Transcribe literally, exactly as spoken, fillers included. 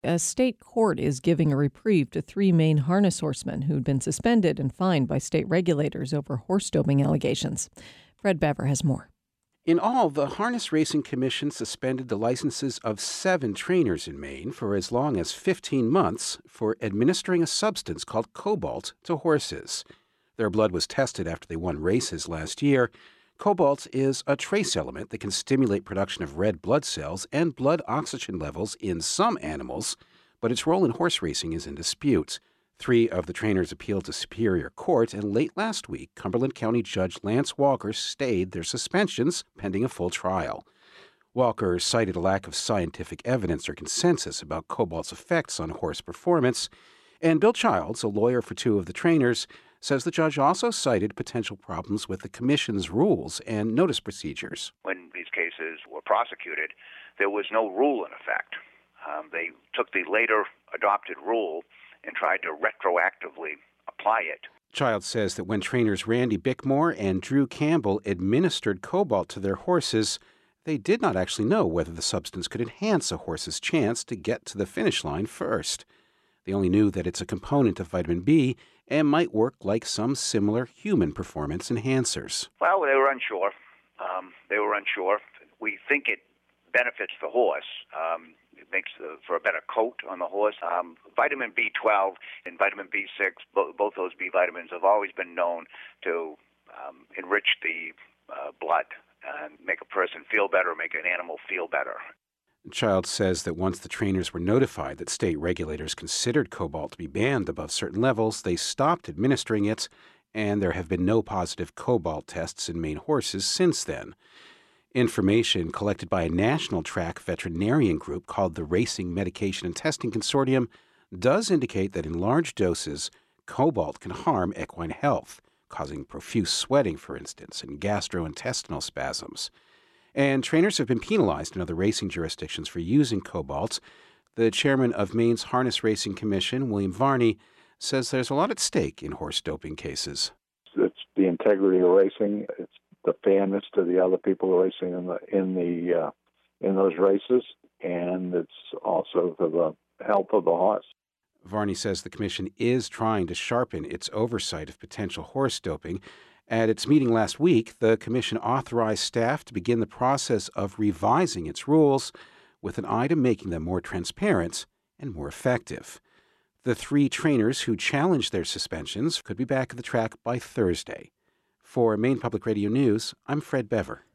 A state court is giving a reprieve to three Maine harness horsemen who'd been suspended and fined by state regulators over horse doping allegations. Fred Bever has more. In all, the Harness Racing Commission suspended the licenses of seven trainers in Maine for as long as fifteen months for administering a substance called cobalt to horses. Their blood was tested after they won races last year. Cobalt is a trace element that can stimulate production of red blood cells and blood oxygen levels in some animals, but its role in horse racing is in dispute. Three of the trainers appealed to Superior Court, and late last week, Cumberland County Judge Lance Walker stayed their suspensions pending a full trial. Walker cited a lack of scientific evidence or consensus about cobalt's effects on horse performance, and Bill Childs, a lawyer for two of the trainers, says the judge also cited potential problems with the commission's rules and notice procedures. When these cases were prosecuted, there was no rule in effect. Um, they took the later adopted rule and tried to retroactively apply it. Childs says that when trainers Randy Bickmore and Drew Campbell administered cobalt to their horses, they did not actually know whether the substance could enhance a horse's chance to get to the finish line first. They only knew that it's a component of vitamin B and might work like some similar human performance enhancers. Well, they were unsure. Um, they were unsure. We think it benefits the horse. Um, it makes the, for a better coat on the horse. Um, vitamin B twelve and vitamin B six, bo- both those B vitamins have always been known to um, enrich the uh, blood and make a person feel better, make an animal feel better. Childs says that once the trainers were notified that state regulators considered cobalt to be banned above certain levels, they stopped administering it, and there have been no positive cobalt tests in Maine horses since then. Information collected by a national track veterinarian group called the Racing Medication and Testing Consortium does indicate that in large doses, cobalt can harm equine health, causing profuse sweating, for instance, and gastrointestinal spasms. And trainers have been penalized in other racing jurisdictions for using cobalt. The chairman of Maine's Harness Racing Commission, William Varney, says there's a lot at stake in horse doping cases. It's the integrity of racing. It's the fairness to the other people racing in the in the uh, in those races, and it's also for the health of the horse. Varney says the commission is trying to sharpen its oversight of potential horse doping. At its meeting last week, the commission authorized staff to begin the process of revising its rules with an eye to making them more transparent and more effective. The three trainers who challenged their suspensions could be back at the track by Thursday. For Maine Public Radio News, I'm Fred Bever.